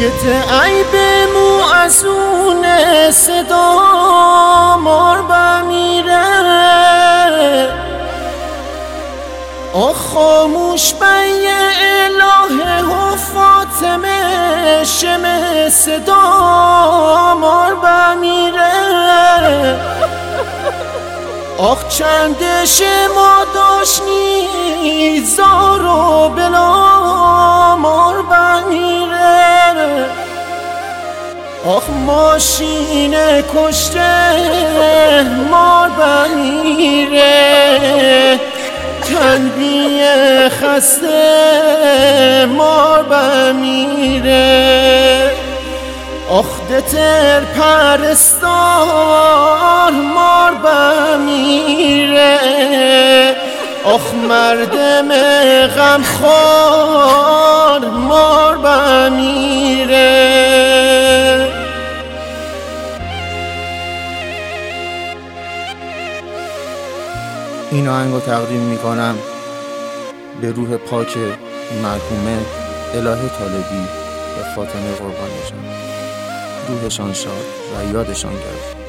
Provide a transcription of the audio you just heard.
گته ای به مو از اون صدا مار بمیره خاموش بی اله و فاطمه شم صدا مار بمیره چند شما داشنی زار و بلا مار بمیره ماشین کشته مار بمیره تنبی خسته مار بمیره دتر پرستار مار بمیره مردم غمخوار مار بمیره. این آهنگو تقدیم میکنم به روح پاک مرحومه الهه طالبی و فاطمه قربانیشان، روحشان شاد و یادشان گرد.